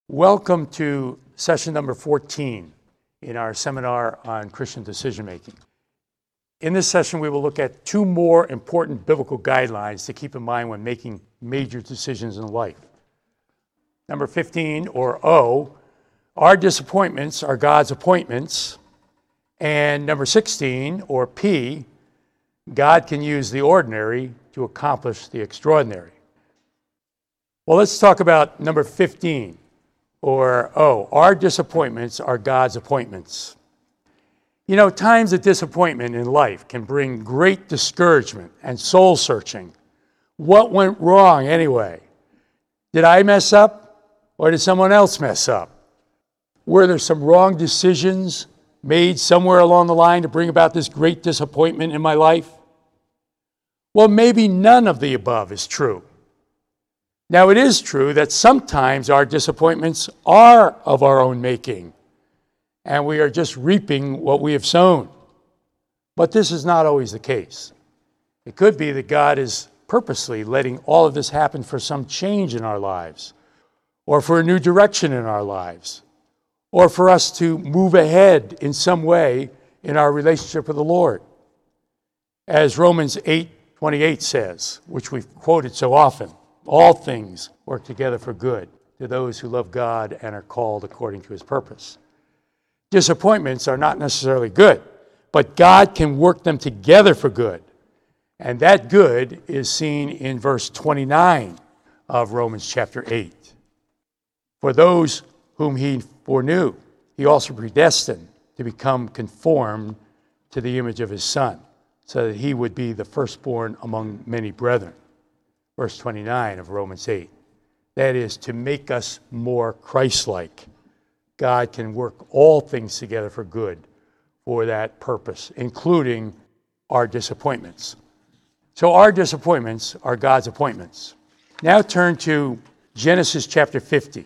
Welcome to session number 14 in our seminar on Christian decision making. In this session, we will look at two more important biblical guidelines to keep in mind when making major decisions in life. Number 15, or O, our disappointments are God's appointments. And number 16, or P, God can use the ordinary to accomplish the extraordinary. Well, let's talk about number 15. Or, our disappointments are God's appointments. You know, times of disappointment in life can bring great discouragement and soul searching. What went wrong anyway? Did I mess up or did someone else mess up? Were there some wrong decisions made somewhere along the line to bring about this great disappointment in my life? Well, maybe none of the above is true. Now, it is true that sometimes our disappointments are of our own making, and we are just reaping what we have sown. But this is not always the case. It could be that God is purposely letting all of this happen for some change in our lives, or for a new direction in our lives, or for us to move ahead in some way in our relationship with the Lord. As Romans 8:28 says, which we've quoted so often, all things work together for good to those who love God and are called according to his purpose. Disappointments are not necessarily good, but God can work them together for good. And that good is seen in verse 29 of Romans chapter 8. For those whom he foreknew, he also predestined to become conformed to the image of his Son, so that he would be the firstborn among many brethren. Verse 29 of Romans 8. That is, to make us more Christ-like. God can work all things together for good for that purpose, including our disappointments. So our disappointments are God's appointments. Now turn to Genesis chapter 50.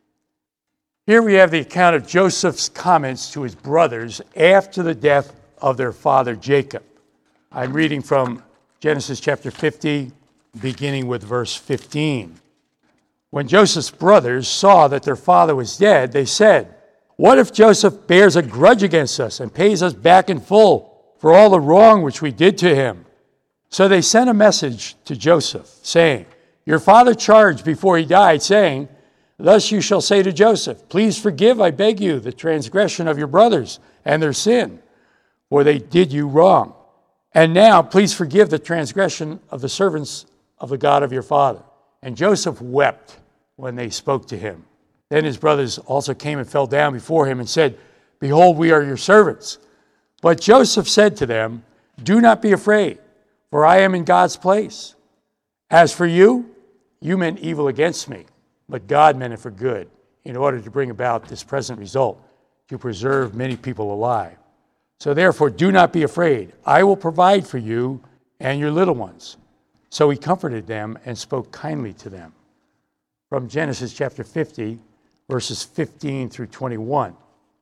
Here we have the account of Joseph's comments to his brothers after the death of their father Jacob. I'm reading from Genesis chapter 50, beginning with verse 15. When Joseph's brothers saw that their father was dead, they said, "What if Joseph bears a grudge against us and pays us back in full for all the wrong which we did to him?" So they sent a message to Joseph, saying, "Your father charged before he died, saying, 'Thus you shall say to Joseph, please forgive, I beg you, the transgression of your brothers and their sin, for they did you wrong. And now please forgive the transgression of the servants of the God of your father.' And Joseph wept when they spoke to him. Then his brothers also came and fell down before him and said, 'Behold, we are your servants.' But Joseph said to them, 'Do not be afraid, for I am in God's place. As for you, you meant evil against me, but God meant it for good, in order to bring about this present result, to preserve many people alive. So therefore, do not be afraid. I will provide for you and your little ones.' So he comforted them and spoke kindly to them." From Genesis chapter 50, verses 15 through 21.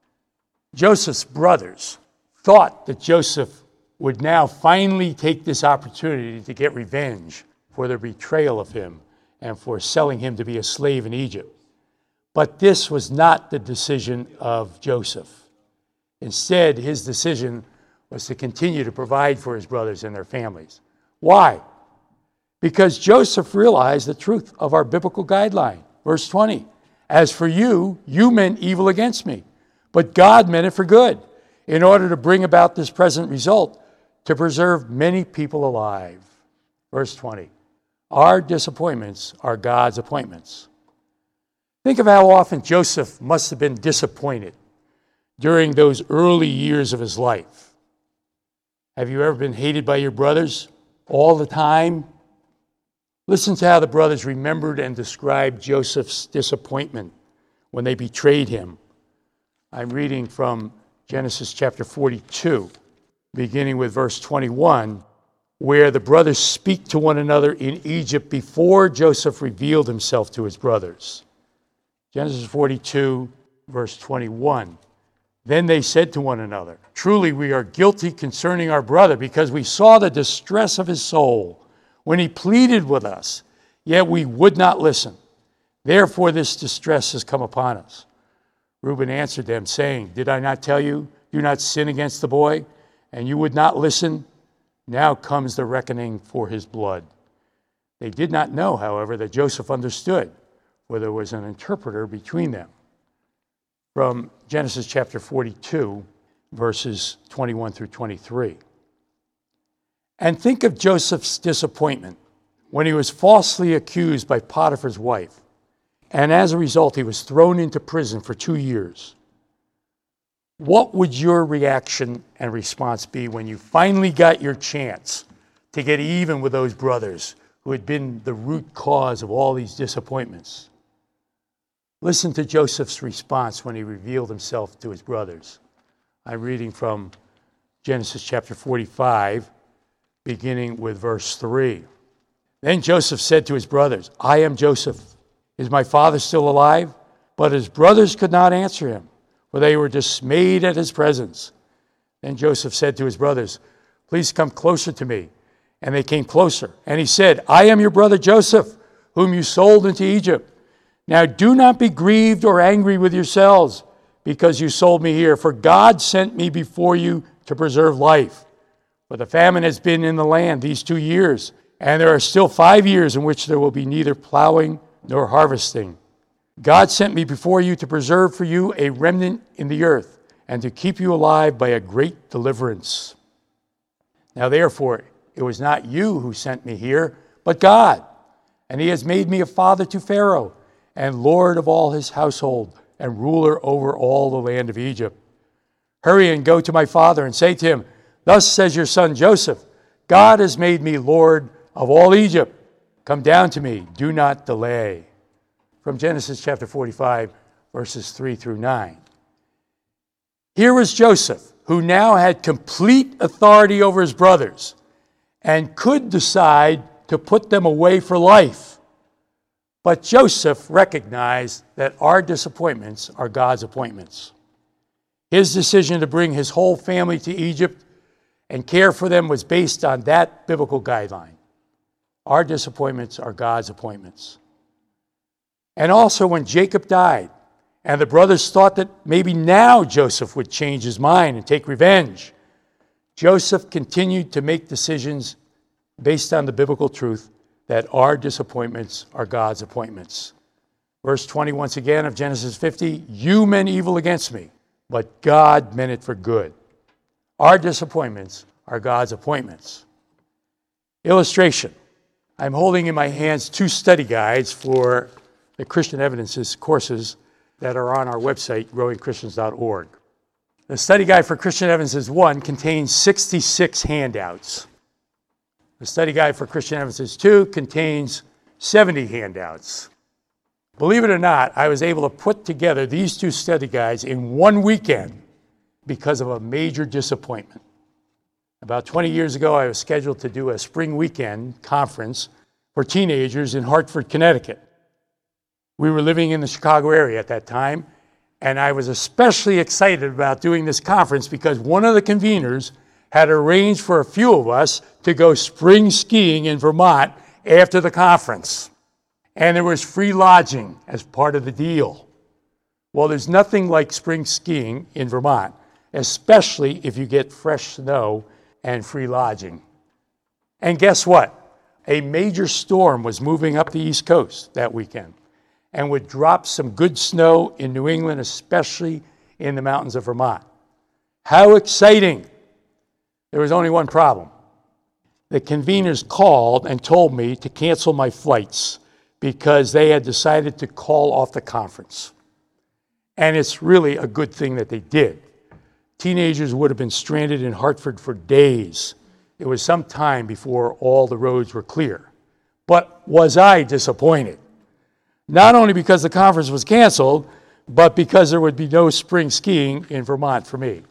Joseph's brothers thought that Joseph would now finally take this opportunity to get revenge for their betrayal of him and for selling him to be a slave in Egypt. But this was not the decision of Joseph. Instead, his decision was to continue to provide for his brothers and their families. Why? Because Joseph realized the truth of our biblical guideline. Verse 20, "As for you, you meant evil against me, but God meant it for good, in order to bring about this present result, to preserve many people alive." Verse 20, our disappointments are God's appointments. Think of how often Joseph must have been disappointed during those early years of his life. Have you ever been hated by your brothers all the time? Listen to how the brothers remembered and described Joseph's disappointment when they betrayed him. I'm reading from Genesis chapter 42, beginning with verse 21, where the brothers speak to one another in Egypt before Joseph revealed himself to his brothers. Genesis 42, verse 21. "Then they said to one another, 'Truly we are guilty concerning our brother, because we saw the distress of his soul when he pleaded with us, yet we would not listen. Therefore this distress has come upon us. Reuben answered them, saying, Did I not tell you, do not sin against the boy? And you would not listen? Now comes the reckoning for his blood. They did not know, however, that Joseph understood, for there was an interpreter between them. From Genesis chapter 42, verses 21 through 23. And think of Joseph's disappointment when he was falsely accused by Potiphar's wife. And as a result, he was thrown into prison for 2 years. What would your reaction and response be when you finally got your chance to get even with those brothers who had been the root cause of all these disappointments? Listen to Joseph's response when he revealed himself to his brothers. I'm reading from Genesis chapter 45, beginning with verse 3. Then Joseph said to his brothers, I am Joseph. Is my father still alive? But his brothers could not answer him, for they were dismayed at his presence. Then Joseph said to his brothers, Please come closer to me. And they came closer. And he said, I am your brother Joseph, whom you sold into Egypt. Now do not be grieved or angry with yourselves, because you sold me here. For God sent me before you to preserve life. For the famine has been in the land these 2 years, and there are still 5 years in which there will be neither plowing nor harvesting. God sent me before you to preserve for you a remnant in the earth, and to keep you alive by a great deliverance. Now therefore, it was not you who sent me here, but God. And he has made me a father to Pharaoh, and lord of all his household, and ruler over all the land of Egypt. Hurry and go to my father and say to him, Thus says your son Joseph, God has made me lord of all Egypt. Come down to me, do not delay. From Genesis chapter 45, verses 3 through 9. Here was Joseph, who now had complete authority over his brothers and could decide to put them away for life. But Joseph recognized that our disappointments are God's appointments. His decision to bring his whole family to Egypt and care for them was based on that biblical guideline. Our disappointments are God's appointments. And also when Jacob died, and the brothers thought that maybe now Joseph would change his mind and take revenge, Joseph continued to make decisions based on the biblical truth that our disappointments are God's appointments. Verse 20 once again of Genesis 50, You meant evil against me, but God meant it for good. Our disappointments are God's appointments. Illustration. I'm holding in my hands 2 study guides for the Christian Evidences courses that are on our website, growingchristians.org. The study guide for Christian Evidences 1 contains 66 handouts. The study guide for Christian Evidences 2 contains 70 handouts. Believe it or not, I was able to put together these 2 study guides in one weekend because of a major disappointment. About 20 years ago, I was scheduled to do a spring weekend conference for teenagers in Hartford, Connecticut. We were living in the Chicago area at that time, and I was especially excited about doing this conference because one of the conveners had arranged for a few of us to go spring skiing in Vermont after the conference. And there was free lodging as part of the deal. Well, there's nothing like spring skiing in Vermont, especially if you get fresh snow and free lodging. And guess what? A major storm was moving up the East Coast that weekend and would drop some good snow in New England, especially in the mountains of Vermont. How exciting! There was only one problem. The conveners called and told me to cancel my flights because they had decided to call off the conference. And it's really a good thing that they did. Teenagers would have been stranded in Hartford for days. It was some time before all the roads were clear. But was I disappointed? Not only because the conference was canceled, but because there would be no spring skiing in Vermont for me.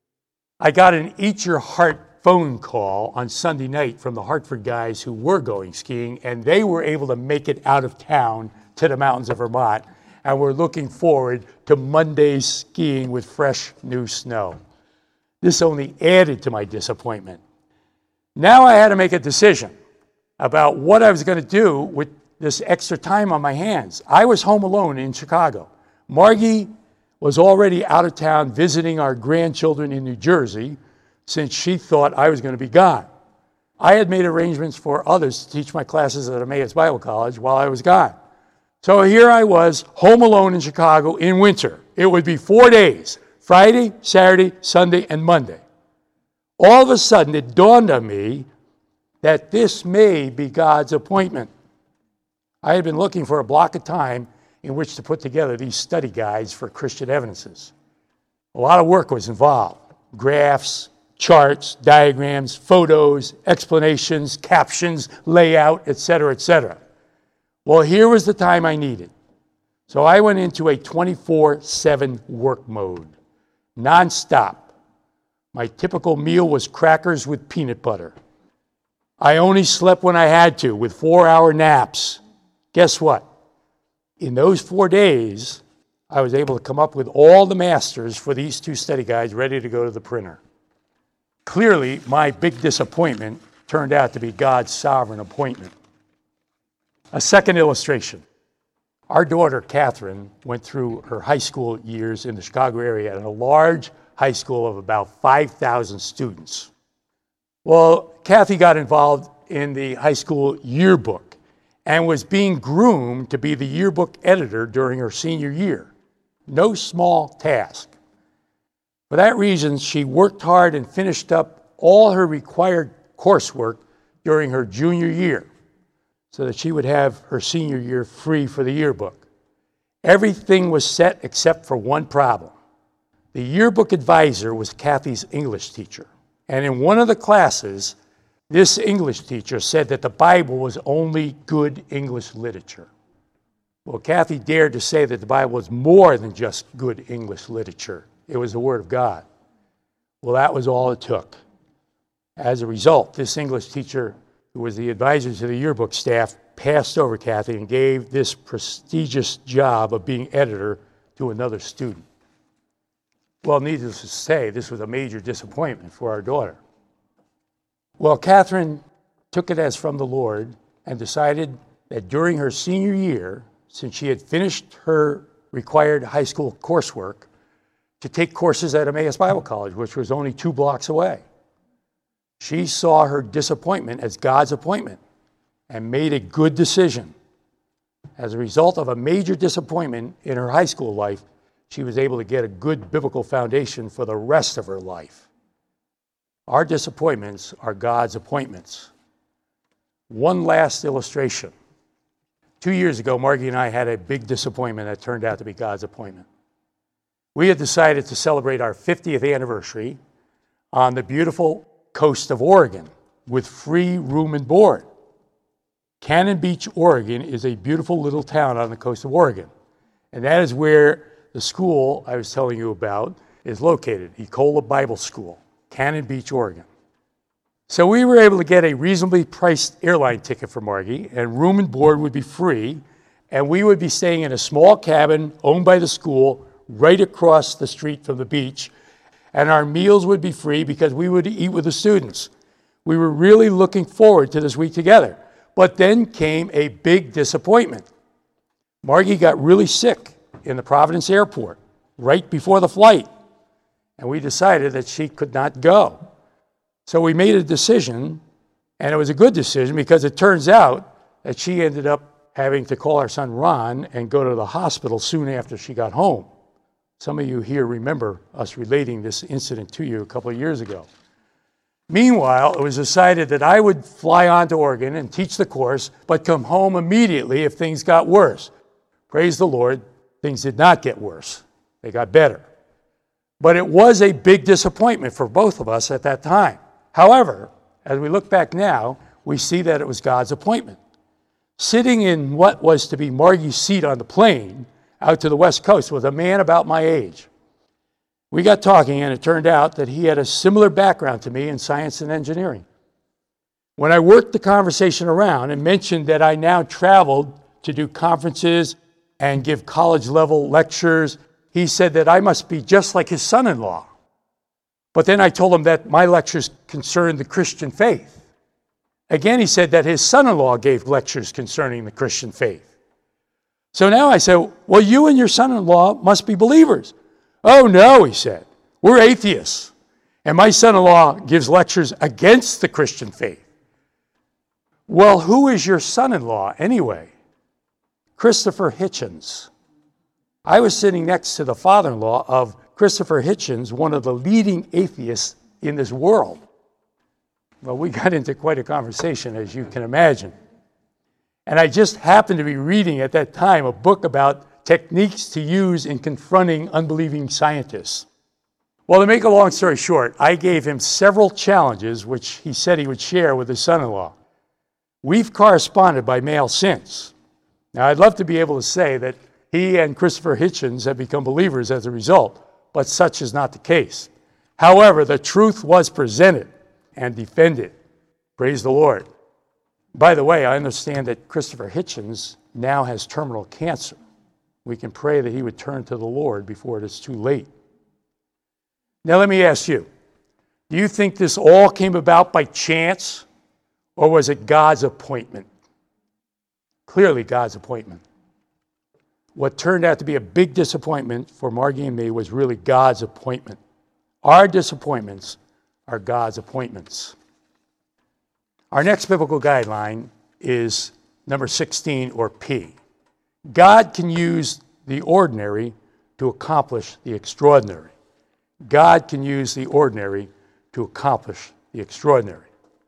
I got an Eat Your Heart phone call on Sunday night from the Hartford guys who were going skiing, and they were able to make it out of town to the mountains of Vermont, and were looking forward to Monday's skiing with fresh new snow. This only added to my disappointment. Now I had to make a decision about what I was going to do with this extra time on my hands. I was home alone in Chicago. Margie was already out of town visiting our grandchildren in New Jersey since she thought I was going to be gone. I had made arrangements for others to teach my classes at Emmaus Bible College while I was gone. So here I was, home alone in Chicago in winter. It would be 4 days, Friday, Saturday, Sunday, and Monday. All of a sudden, it dawned on me that this may be God's appointment. I had been looking for a block of time in which to put together these study guides for Christian evidences. A lot of work was involved. Graphs, charts, diagrams, photos, explanations, captions, layout, etc., etc. Well, here was the time I needed. So I went into a 24/7 work mode, nonstop. My typical meal was crackers with peanut butter. I only slept when I had to, with 4-hour naps. Guess what? In those 4 days, I was able to come up with all the masters for these 2 study guides ready to go to the printer. Clearly, my big disappointment turned out to be God's sovereign appointment. A second illustration. Our daughter, Catherine, went through her high school years in the Chicago area at a large high school of about 5,000 students. Well, Kathy got involved in the high school yearbook and was being groomed to be the yearbook editor during her senior year. No small task. For that reason, she worked hard and finished up all her required coursework during her junior year so that she would have her senior year free for the yearbook. Everything was set except for one problem. The yearbook advisor was Kathy's English teacher. And in one of the classes, this English teacher said that the Bible was only good English literature. Well, Kathy dared to say that the Bible was more than just good English literature. It was the Word of God. Well, that was all it took. As a result, this English teacher, who was the advisor to the yearbook staff, passed over Kathy and gave this prestigious job of being editor to another student. Well, needless to say, this was a major disappointment for our daughter. Well, Catherine took it as from the Lord and decided that during her senior year, since she had finished her required high school coursework, to take courses at Emmaus Bible College, which was only 2 blocks away. She saw her disappointment as God's appointment and made a good decision. As a result of a major disappointment in her high school life, she was able to get a good biblical foundation for the rest of her life. Our disappointments are God's appointments. One last illustration. 2 years ago, Margie and I had a big disappointment that turned out to be God's appointment. We had decided to celebrate our 50th anniversary on the beautiful coast of Oregon with free room and board. Cannon Beach, Oregon is a beautiful little town on the coast of Oregon. And that is where the school I was telling you about is located, Ecola Bible School, Cannon Beach, Oregon. So we were able to get a reasonably priced airline ticket for Margie, and room and board would be free, and we would be staying in a small cabin owned by the school right across the street from the beach, and our meals would be free because we would eat with the students. We were really looking forward to this week together. But then came a big disappointment. Margie got really sick in the Providence airport right before the flight, and we decided that she could not go. So we made a decision, and it was a good decision because it turns out that she ended up having to call our son Ron and go to the hospital soon after she got home. Some of you here remember us relating this incident to you a couple of years ago. Meanwhile, it was decided that I would fly on to Oregon and teach the course, but come home immediately if things got worse. Praise the Lord, things did not get worse. They got better. But it was a big disappointment for both of us at that time. However, as we look back now, we see that it was God's appointment. Sitting in what was to be Margie's seat on the plane out to the West Coast was a man about my age. We got talking, and it turned out that he had a similar background to me in science and engineering. When I worked the conversation around and mentioned that I now traveled to do conferences and give college-level lectures, he said that I must be just like his son-in-law. But then I told him that my lectures concerned the Christian faith. Again, he said that his son-in-law gave lectures concerning the Christian faith. So now I said, well, you and your son-in-law must be believers. Oh, no, he said. We're atheists. And my son-in-law gives lectures against the Christian faith. Well, who is your son-in-law anyway? Christopher Hitchens. I was sitting next to the father-in-law of Christopher Hitchens, one of the leading atheists in this world. Well, we got into quite a conversation, as you can imagine. And I just happened to be reading at that time a book about techniques to use in confronting unbelieving scientists. Well, to make a long story short, I gave him several challenges which he said he would share with his son-in-law. We've corresponded by mail since. Now, I'd love to be able to say that he and Christopher Hitchens have become believers as a result, but such is not the case. However, the truth was presented and defended. Praise the Lord. By the way, I understand that Christopher Hitchens now has terminal cancer. We can pray that he would turn to the Lord before it is too late. Now let me ask you, do you think this all came about by chance, or was it God's appointment? Clearly God's appointment. What turned out to be a big disappointment for Margie and me was really God's appointment. Our disappointments are God's appointments. Our next biblical guideline is number 16, or P. God can use the ordinary to accomplish the extraordinary. God can use the ordinary to accomplish the extraordinary.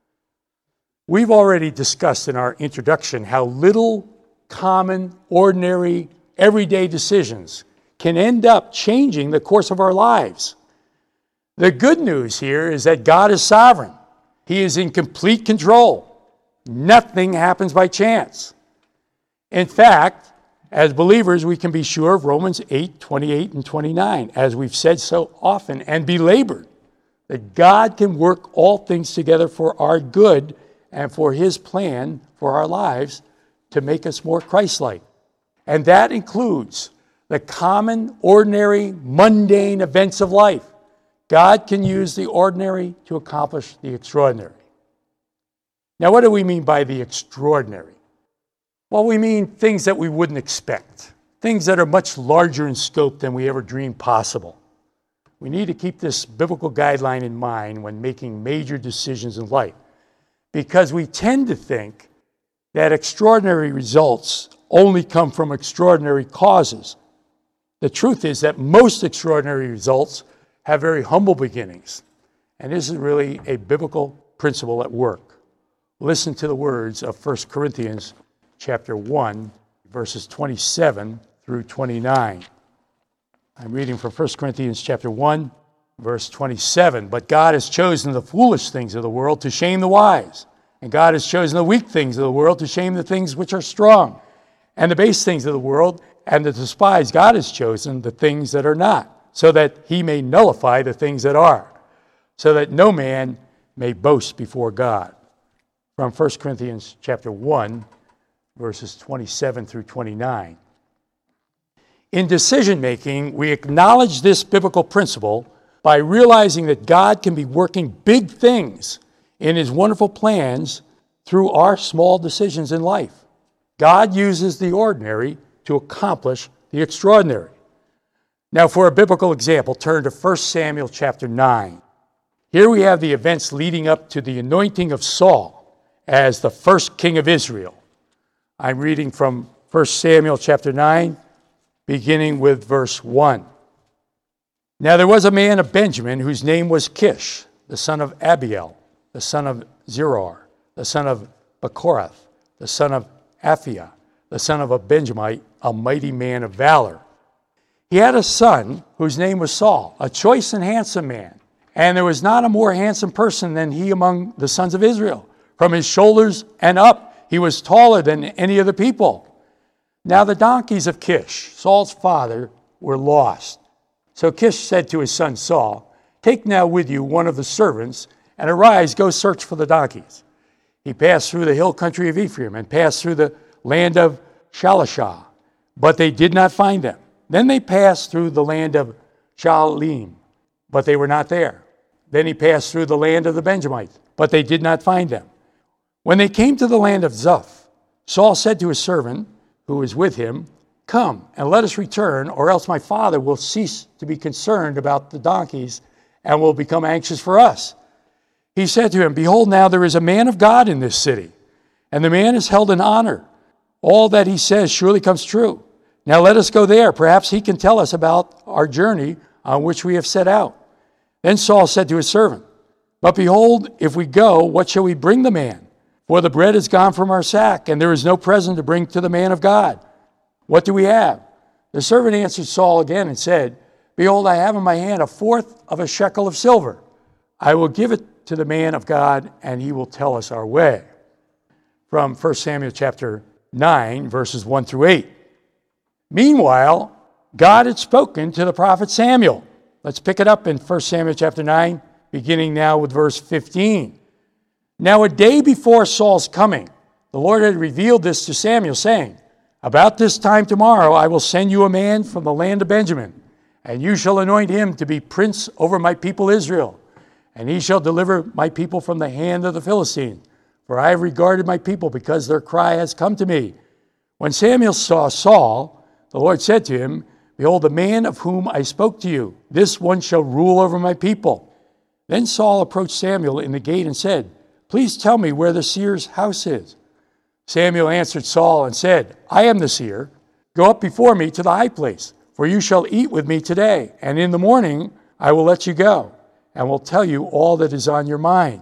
We've already discussed in our introduction how little common, ordinary, everyday decisions can end up changing the course of our lives. The good news here is that God is sovereign. He is in complete control. Nothing happens by chance. In fact, as believers, we can be sure of Romans 8, 28 and 29, as we've said so often and belabored, that God can work all things together for our good and for his plan for our lives to make us more Christ-like. And that includes the common, ordinary, mundane events of life. God can use the ordinary to accomplish the extraordinary. Now, what do we mean by the extraordinary? Well, we mean things that we wouldn't expect, things that are much larger in scope than we ever dreamed possible. We need to keep this biblical guideline in mind when making major decisions in life, because we tend to think that extraordinary results only come from extraordinary causes. The truth is that most extraordinary results have very humble beginnings, and this is really a biblical principle at work. Listen to the words of 1 Corinthians chapter 1, verses 27 through 29. I'm reading from 1 Corinthians chapter 1, verse 27. But God has chosen the foolish things of the world to shame the wise. And God has chosen the weak things of the world to shame the things which are strong. And the base things of the world and the despised God has chosen the things that are not, so that he may nullify the things that are, so that no man may boast before God. From 1 Corinthians chapter 1, verses 27 through 29. In decision-making, we acknowledge this biblical principle by realizing that God can be working big things in his wonderful plans through our small decisions in life. God uses the ordinary to accomplish the extraordinary. Now, for a biblical example, turn to 1 Samuel chapter 9. Here we have the events leading up to the anointing of Saul as the first king of Israel. I'm reading from 1 Samuel chapter 9, beginning with verse 1. Now there was a man of Benjamin whose name was Kish, the son of Abiel, the son of Zeror, the son of Bechorath, the son of Aphiah, the son of a Benjamite, a mighty man of valor. He had a son whose name was Saul, a choice and handsome man. And there was not a more handsome person than he among the sons of Israel. From his shoulders and up, he was taller than any of the people. Now the donkeys of Kish, Saul's father, were lost. So Kish said to his son Saul, "Take now with you one of the servants, and arise, go search for the donkeys." He passed through the hill country of Ephraim and passed through the land of Shalishah, but they did not find them. Then they passed through the land of Shaalim, but they were not there. Then he passed through the land of the Benjamites, but they did not find them. When they came to the land of Zuph, Saul said to his servant who was with him, "Come, and let us return, or else my father will cease to be concerned about the donkeys and will become anxious for us." He said to him, "Behold, now there is a man of God in this city, and the man is held in honor. All that he says surely comes true. Now let us go there. Perhaps he can tell us about our journey on which we have set out." Then Saul said to his servant, "But behold, if we go, what shall we bring the man? For the bread is gone from our sack, and there is no present to bring to the man of God. What do we have?" The servant answered Saul again and said, "Behold, I have in my hand 1/4 of a shekel of silver. I will give it to the man of God, and he will tell us our way." From 1 Samuel chapter 9, verses 1 through 8. Meanwhile, God had spoken to the prophet Samuel. Let's pick it up in 1 Samuel chapter 9, beginning now with verse 15. Now a day before Saul's coming, the Lord had revealed this to Samuel, saying, "About this time tomorrow I will send you a man from the land of Benjamin, and you shall anoint him to be prince over my people Israel. And he shall deliver my people from the hand of the Philistines. For I have regarded my people, because their cry has come to me." When Samuel saw Saul, the Lord said to him, "Behold, the man of whom I spoke to you, this one shall rule over my people." Then Saul approached Samuel in the gate and said, "Please tell me where the seer's house is." Samuel answered Saul and said, "I am the seer. Go up before me to the high place, for you shall eat with me today, and in the morning I will let you go, and will tell you all that is on your mind.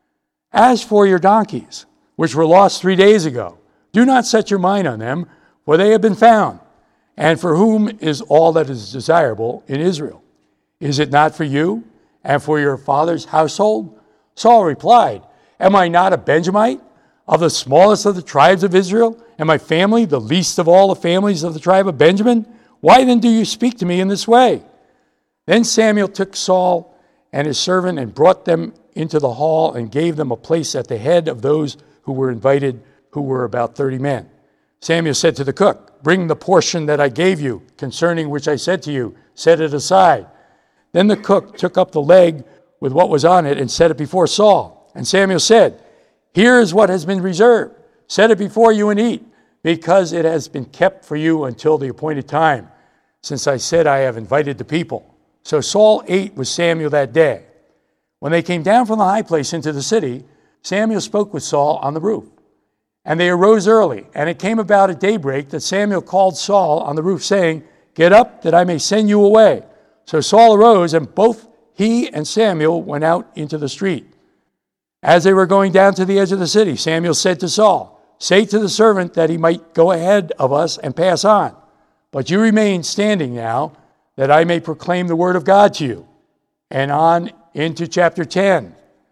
As for your donkeys, which were lost 3 days ago, do not set your mind on them, for they have been found. And for whom is all that is desirable in Israel? Is it not for you and for your father's household?" Saul replied, "Am I not a Benjamite, of the smallest of the tribes of Israel, and my family the least of all the families of the tribe of Benjamin? Why then do you speak to me in this way?" Then Samuel took Saul and his servant and brought them into the hall and gave them a place at the head of those who were invited, who were about 30 men. Samuel said to the cook, "Bring the portion that I gave you, concerning which I said to you, set it aside." Then the cook took up the leg with what was on it and set it before Saul. And Samuel said, "Here is what has been reserved. Set it before you and eat, because it has been kept for you until the appointed time, since I said I have invited the people." So Saul ate with Samuel that day. When they came down from the high place into the city, Samuel spoke with Saul on the roof. And they arose early, and it came about at daybreak that Samuel called Saul on the roof, saying, "Get up, that I may send you away." So Saul arose, and both he and Samuel went out into the street. As they were going down to the edge of the city, Samuel said to Saul, "Say to the servant that he might go ahead of us and pass on. But you remain standing now, that I may proclaim the word of God to you." And on into chapter 10,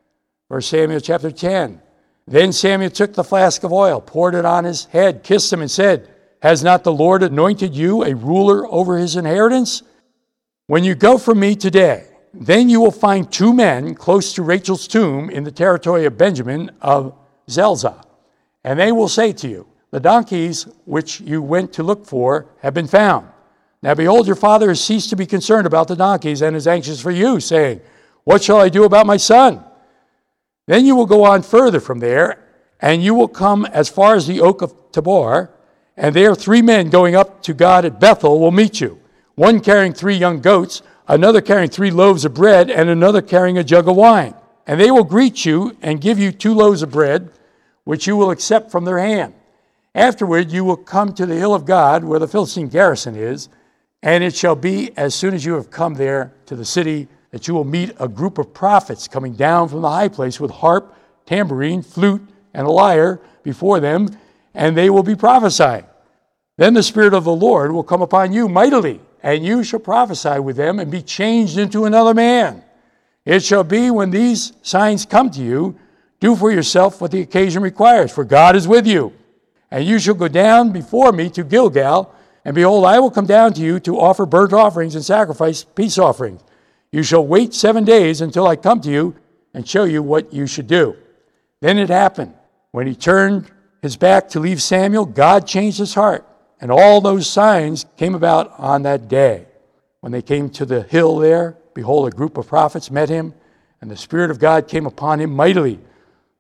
1 Samuel chapter 10. Then Samuel took the flask of oil, poured it on his head, kissed him, and said, "Has not the Lord anointed you a ruler over his inheritance? When you go from me today, then you will find 2 men close to Rachel's tomb in the territory of Benjamin of Zelzah. And they will say to you, 'The donkeys which you went to look for have been found. Now behold, your father has ceased to be concerned about the donkeys and is anxious for you, saying, What shall I do about my son?' Then you will go on further from there, and you will come as far as the oak of Tabor, and there 3 men going up to God at Bethel will meet you, one carrying 3 young goats, another carrying 3 loaves of bread, and another carrying a jug of wine. And they will greet you and give you 2 loaves of bread, which you will accept from their hand. Afterward you will come to the hill of God, where the Philistine garrison is, and it shall be as soon as you have come there to the city, that you will meet a group of prophets coming down from the high place with harp, tambourine, flute, and a lyre before them, and they will be prophesying. Then the Spirit of the Lord will come upon you mightily, and you shall prophesy with them and be changed into another man. It shall be when these signs come to you, do for yourself what the occasion requires, for God is with you. And you shall go down before me to Gilgal, and behold, I will come down to you to offer burnt offerings and sacrifice peace offerings. You shall wait 7 days until I come to you and show you what you should do." Then it happened, when he turned his back to leave Samuel, God changed his heart. And all those signs came about on that day. When they came to the hill there, behold, a group of prophets met him, and the Spirit of God came upon him mightily,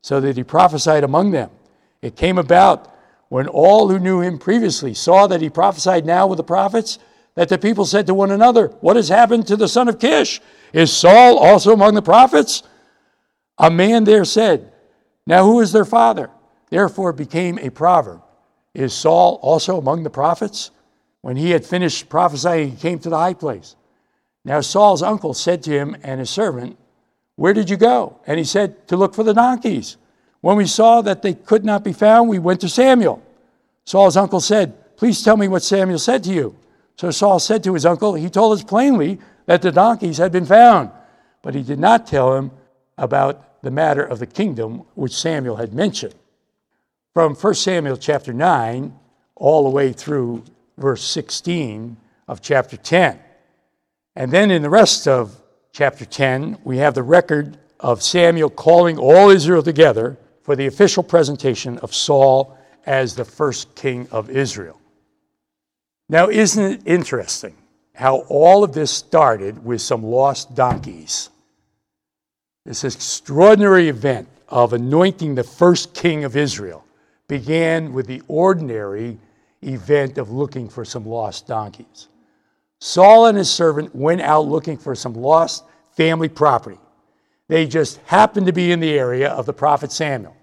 so that he prophesied among them. It came about when all who knew him previously saw that he prophesied now with the prophets, that the people said to one another, "What has happened to the son of Kish? Is Saul also among the prophets?" A man there said, "Now who is their father?" Therefore it became a proverb, "Is Saul also among the prophets?" When he had finished prophesying, he came to the high place. Now Saul's uncle said to him and his servant, "Where did you go?" And he said, "To look for the donkeys. When we saw that they could not be found, we went to Samuel." Saul's uncle said, "Please tell me what Samuel said to you." So Saul said to his uncle, "He told us plainly that the donkeys had been found." But he did not tell him about the matter of the kingdom which Samuel had mentioned. From 1 Samuel chapter 9 all the way through verse 16 of chapter 10. And then in the rest of chapter 10, we have the record of Samuel calling all Israel together for the official presentation of Saul as the first king of Israel. Now, isn't it interesting how all of this started with some lost donkeys? This extraordinary event of anointing the first king of Israel began with the ordinary event of looking for some lost donkeys. Saul and his servant went out looking for some lost family property. They just happened to be in the area of the prophet Samuel.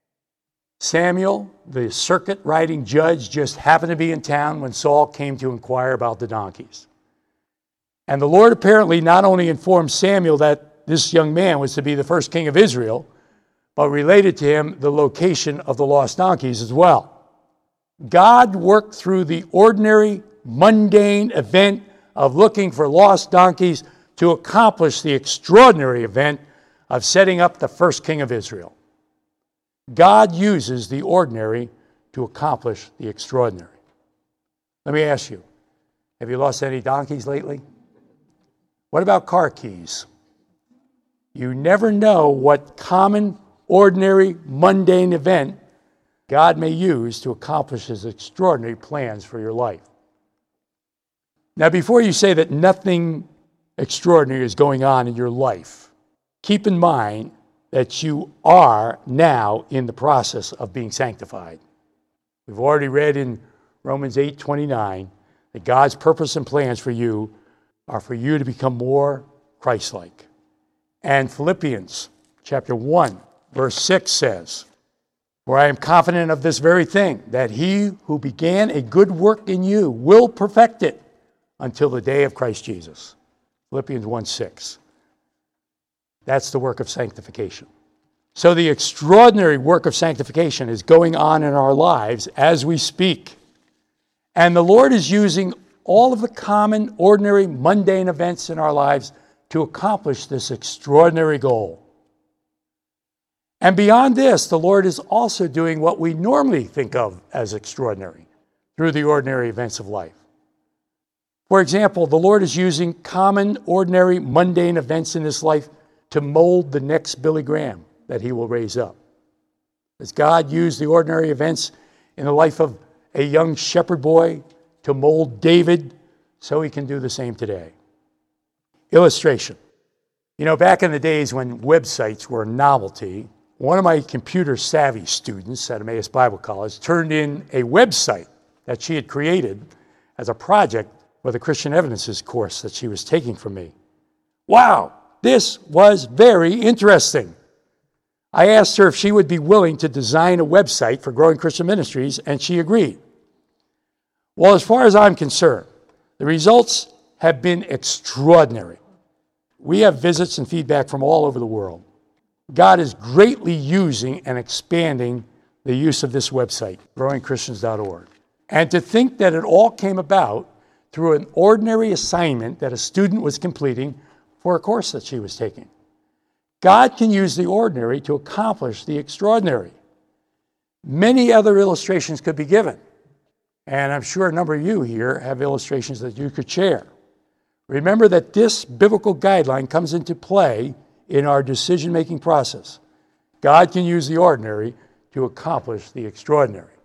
Samuel, the circuit riding judge, just happened to be in town when Saul came to inquire about the donkeys. And the Lord apparently not only informed Samuel that this young man was to be the first king of Israel, but related to him the location of the lost donkeys as well. God worked through the ordinary, mundane event of looking for lost donkeys to accomplish the extraordinary event of setting up the first king of Israel. God uses the ordinary to accomplish the extraordinary. Let me ask you, have you lost any donkeys lately? What about car keys? You never know what common, ordinary, mundane event God may use to accomplish his extraordinary plans for your life. Now, before you say that nothing extraordinary is going on in your life, keep in mind that you are now in the process of being sanctified. We've already read in Romans 8:29 that God's purpose and plans for you are for you to become more Christ-like. And Philippians chapter 1, verse 6 says, "For I am confident of this very thing, that he who began a good work in you will perfect it until the day of Christ Jesus." Philippians 1:6. That's the work of sanctification. So the extraordinary work of sanctification is going on in our lives as we speak. And the Lord is using all of the common, ordinary, mundane events in our lives to accomplish this extraordinary goal. And beyond this, the Lord is also doing what we normally think of as extraordinary through the ordinary events of life. For example, the Lord is using common, ordinary, mundane events in this life to mold the next Billy Graham that he will raise up. As God used the ordinary events in the life of a young shepherd boy to mold David, so he can do the same today. Illustration. You know, back in the days when websites were a novelty, one of my computer savvy students at Emmaus Bible College turned in a website that she had created as a project for the Christian Evidences course that she was taking from me. Wow, this was very interesting. I asked her if she would be willing to design a website for Growing Christian Ministries, and she agreed. Well, as far as I'm concerned, the results have been extraordinary. We have visits and feedback from all over the world. God is greatly using and expanding the use of this website, growingchristians.org. And to think that it all came about through an ordinary assignment that a student was completing for a course that she was taking. God can use the ordinary to accomplish the extraordinary. Many other illustrations could be given, and I'm sure a number of you here have illustrations that you could share. Remember that this biblical guideline comes into play in our decision-making process. God can use the ordinary to accomplish the extraordinary.